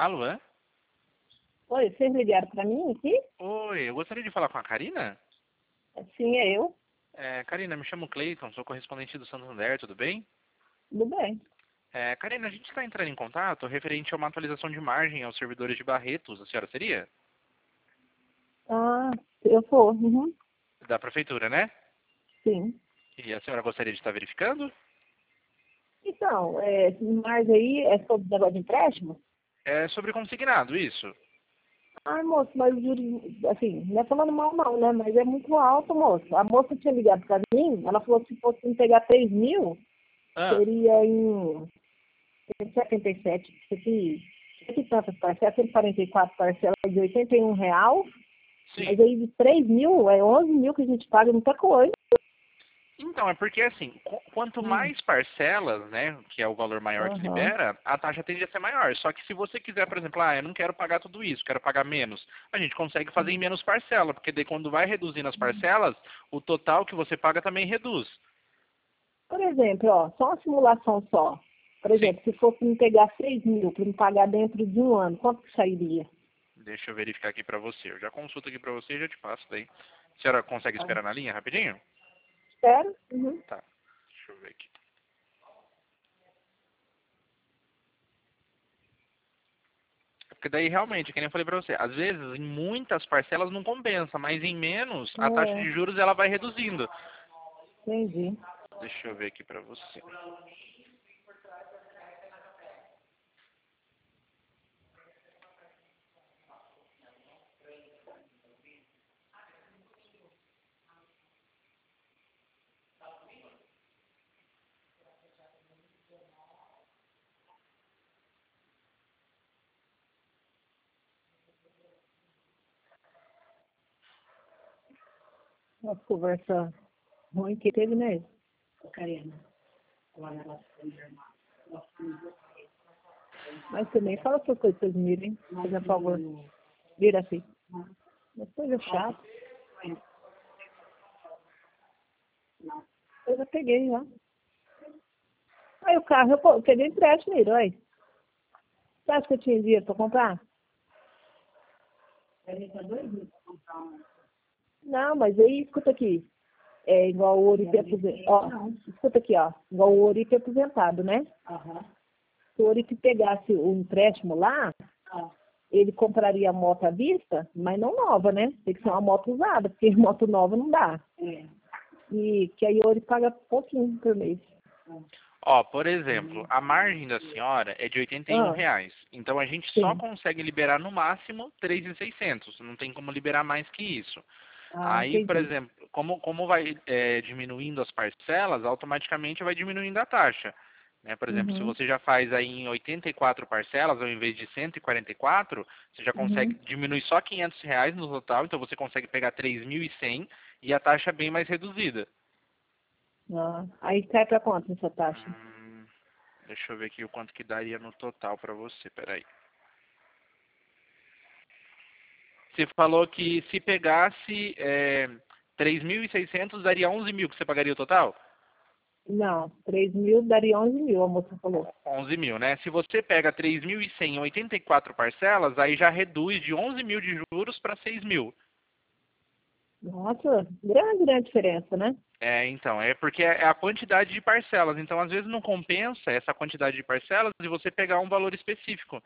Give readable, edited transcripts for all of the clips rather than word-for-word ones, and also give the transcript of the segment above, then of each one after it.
Alô? Oi, vocês ligaram para mim aqui? Oi, eu gostaria de falar com a Karina. Sim, é eu. Karina, me chamo Cleiton, sou correspondente do Santander, tudo bem? Tudo bem. Karina, a gente está entrando em contato referente a uma atualização de margem aos servidores de Barretos, a senhora seria? Ah, eu sou. Uhum. Da prefeitura, né? Sim. E a senhora gostaria de estar verificando? Então, mas aí é sobre o negócio de empréstimo? É sobre consignado, isso. Ai, moço, mas o juros, assim, não é falando mal não, né? Mas é muito alto, moço. A moça tinha ligado para mim, ela falou que se fosse me pegar 3 mil, Ah, seria em 77, que tantas parcelas, 144 parcelas de R$ 81, sim. mas aí de 3 mil, é 11 mil que a gente paga, muita coisa. Então, é porque assim, quanto Hum. mais parcelas, né, que é o valor maior que Aham. libera, a taxa tende a ser maior. Só que se você quiser, por exemplo, eu não quero pagar tudo isso, quero pagar menos, a gente consegue fazer em menos parcela, porque daí quando vai reduzindo as parcelas, o total que você paga também reduz. Por exemplo, ó, só uma simulação só. Por Sim. exemplo, se fosse me pegar 6 mil para me pagar dentro de um ano, quanto que sairia? Deixa eu verificar aqui pra você. Eu já consulto aqui pra você e já te passo daí. A senhora consegue Ah, esperar na linha rapidinho? espero. Uhum. Tá. Deixa eu ver aqui. Porque daí realmente, que nem eu falei pra você, às vezes em muitas parcelas não compensa, mas em menos a taxa É, de juros ela vai reduzindo. entendi. Deixa eu ver aqui pra você. Uma conversa ruim que teve, né? Mas também fala essas coisas pra vocês mirem, por favor. Vira assim. Uma coisa chata. Eu já peguei já. Aí o carro, eu peguei empréstimo nele, olha. Você acha que eu tinha dinheiro pra comprar? Não, mas aí, escuta aqui. É igual o Oripe aposentado. Ó, escuta aqui, ó. Igual o Oripe aposentado, né? Se o Oripe pegasse o empréstimo lá, ele compraria a moto à vista, mas não nova, né? Tem que ser uma moto usada, porque moto nova não dá. E que aí o Oripe paga pouquinho por mês. Ó, por exemplo, a margem da senhora é de R$ 81. Ah, Então a gente só sim. consegue liberar no máximo 3.600. Não tem como liberar mais que isso. Ah, Aí, por entendi. exemplo, como vai diminuindo as parcelas, automaticamente vai diminuindo a taxa. Né? Por exemplo, se Uhum, você já faz aí em 84 parcelas ao invés de 144, você já consegue uhum. diminuir só R$ 500 no total, então você consegue pegar 3.100 e a taxa é bem mais reduzida. Ah, aí cai pra quanto essa taxa? Hum, deixa eu ver aqui o quanto que daria no total para você, peraí. Você falou que se pegasse 3.600 daria 11 mil que você pagaria o total? Não, 3 mil daria 11 mil, a moça falou. 11 mil, né? Se você pega 3.100 em 84 parcelas, aí já reduz de 11 mil de juros para 6 mil. Nossa, grande diferença, né? Então, é porque é a quantidade de parcelas. Então, às vezes não compensa essa quantidade de parcelas e você pegar um valor específico.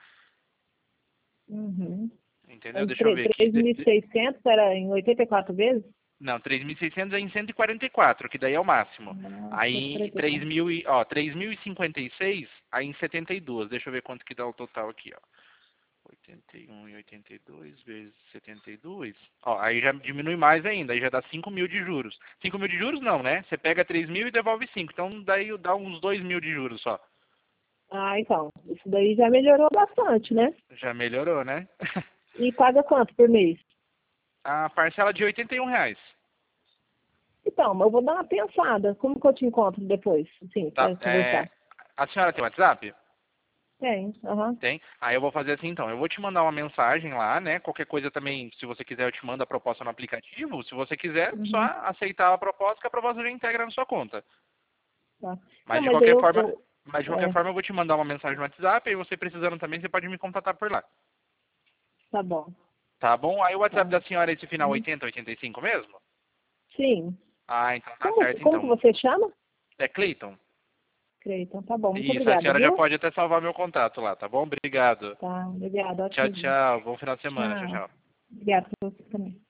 Uhum. Entendeu? Aí Deixa eu ver aqui. 3.600 era em 84 vezes? Não, 3.600 é em 144, que daí é o máximo. Nossa, Aí 144. 3.056, aí em 72. Deixa eu ver quanto que dá o total aqui, ó. 81 e 82 vezes 72. Ó, aí já diminui mais ainda, aí já dá 5 mil de juros. 5 mil de juros não, né? Você pega 3 mil e devolve 5. Então daí dá uns 2 mil de juros só. Ah, então, isso daí já melhorou bastante, né? Já melhorou, né? E paga quanto por mês? A parcela de R$ 81. Então, mas eu vou dar uma pensada. Como que eu te encontro depois? Sim, Tá? para conversar. A senhora tem WhatsApp? Tem, aham. Tem? Aí eu vou fazer assim então. Eu vou te mandar uma mensagem lá, né? Qualquer coisa também, se você quiser, eu te mando a proposta no aplicativo. Se você quiser, só Uhum, aceitar a proposta que a proposta já integra na sua conta. tá. Mas Não, de mas aí qualquer forma, Mas de qualquer forma eu vou te mandar uma mensagem no WhatsApp, e você precisando também, você pode me contatar por lá. Tá bom. Tá bom? Aí o WhatsApp Tá. da senhora é esse final 80, 85 mesmo? Sim. Ah, então tá Como, certo como que então. você chama? É Cleiton? Cleiton, tá bom. Muito Isso, a obrigada, senhora já viu? pode até salvar meu contato lá, tá bom? Obrigado. Tá, obrigada. Tchau, Ótimo dia. tchau. Bom final de semana. Tchau, Tchau. tchau. Obrigada por você também.